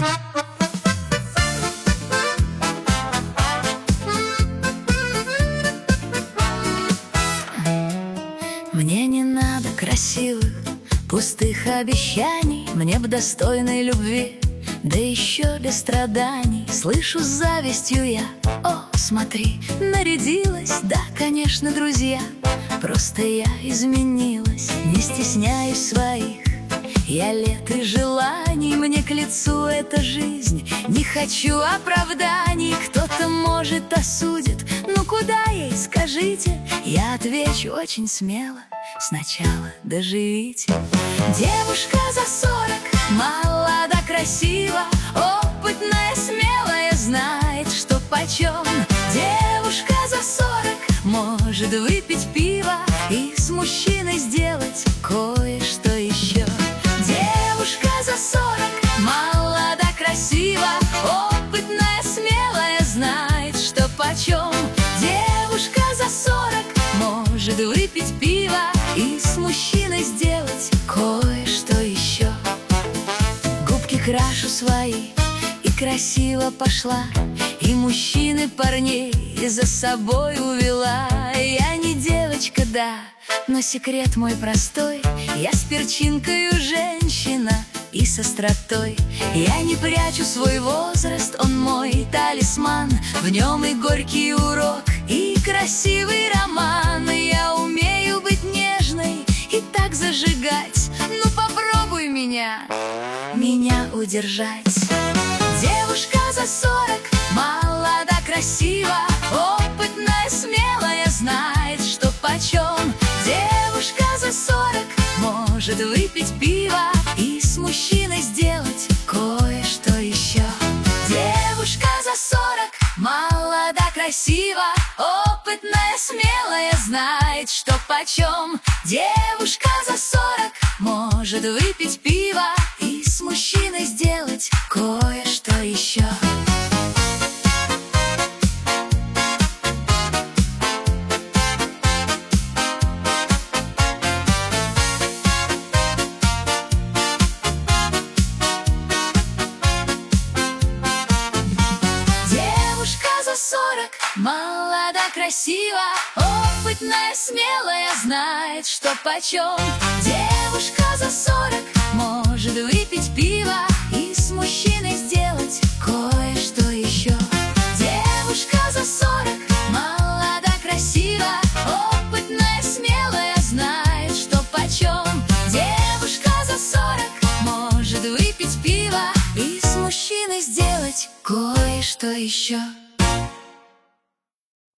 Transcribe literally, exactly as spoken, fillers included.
Мне не надо красивых, пустых обещаний. Мне б достойной любви, да еще без страданий. Слышу с завистью я: о, смотри, нарядилась. Да, конечно, друзья, просто я изменилась. Не стесняюсь своих я лет и желаний. Мне к лицу эта жизнь, не хочу оправданий. Кто-то, может, осудит, ну куда ей, скажите? Я отвечу очень смело: сначала доживите. Девушка за сорок, молода, красива, опытная, смелая, знает, что почем. Девушка за сорок может выпить пиво и с мужчиной сделать кое-что еще. Девушка за сорок, молода, красива, опытная, смелая, знает, что почем. Девушка за сорок может выпить пиво и с мужчиной сделать кое-что еще. Губки крашу свои и красиво пошла, и мужчины парней за собой увела. Я не девочка, да, но секрет мой простой: я с перчинкою женщина и с остротой. Я не прячу свой возраст, он мой талисман. В нем и горький урок, и красивый роман. Я умею быть нежной и так зажигать. Ну попробуй меня, меня удержать. Девушка за сорок, молода, красива, опытная, смелая, знает, что почем. Девушка за сорок может выпить пиво и с мужчиной сделать кое-что еще. Девушка за сорок, молода, красива, опытная, смелая, знает, что почем. Девушка за сорок может выпить пиво и с мужчиной сделать кое-что еще. Молода, красива, опытная, смелая, знает, что почем. Девушка за сорок может выпить пиво и с мужчиной сделать кое-что еще. Девушка за сорок, молода, красива, опытная, смелая, знает, что почем. Девушка за сорок может выпить пиво и с мужчиной сделать кое-что еще.